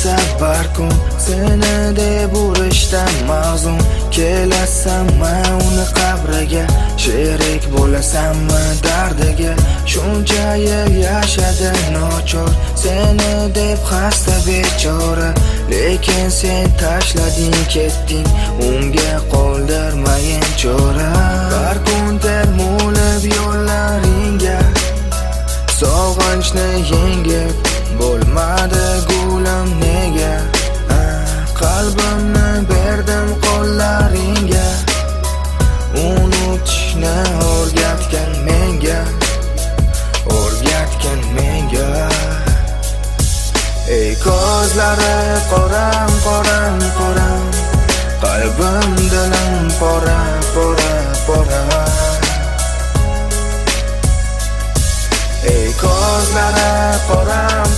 tasavvur kun seni deb urishdan mag'zum kelasanmi uni qabriga sherik bo'lasanmi dardiga shuncha yil yashadi nochor seni deb xasta bechora lekin sen tashlading ketding unga qoldirmayin chora har kun termulib yo'llaringga sog'inchni yengib bo'lmadi gulim nega qalbimni berdim qo'llaringga unutishni o'rgatgan menga ey ko'zlari qoram qalbim dilim pora ey ko'zlari qoram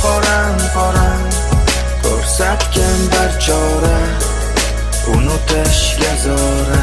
ko'rsatgan bir chora unutishga zo'ra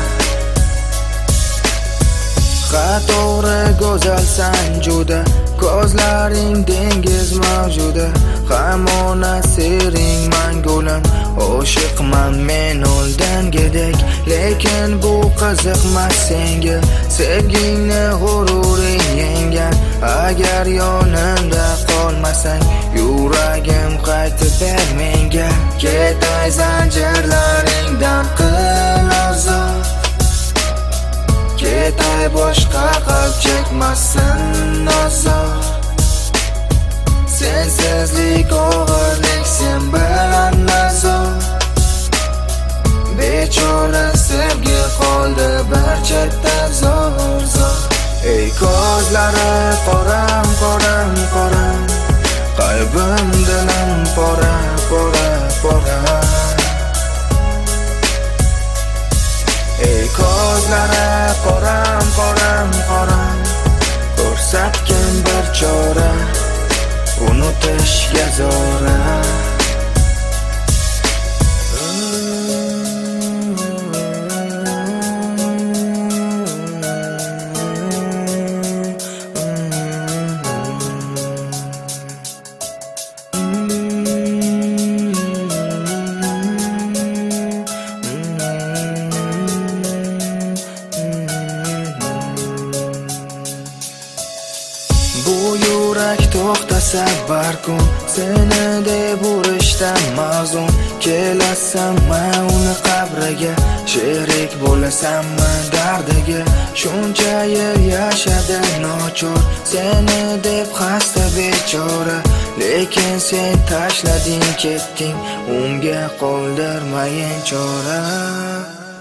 ha to'g'ri go'zalsan juda ko'zlaring dengiz mavjuda hamona sering mangulim oshiqman men oldingidek lekin bu qiziqmas senga sevgingni g'ururing yengan agar yonimda qolmasang yuragim qaytib ber menga ketay zanjirlaringdan qil ozod ketay boshqa qalb chekmasin azob sensizlik og'irlik sen bilan azob bechora sevgi qoldi bir chetda zo'r ey ko'zlari qoram qalbim dilim pora ey ko'zlari qoram ko'rsatgan bir chora unutishga zo'ra bu yurak to'xtasa bir kun seni deb urishdan mag'zum kelasanmi uni qabriga sherik bo'lasanmi dardiga shuncha yil yashadi nochor seni deb xasta bechora lekin sen tashlading ketding unga qoldirmayin chora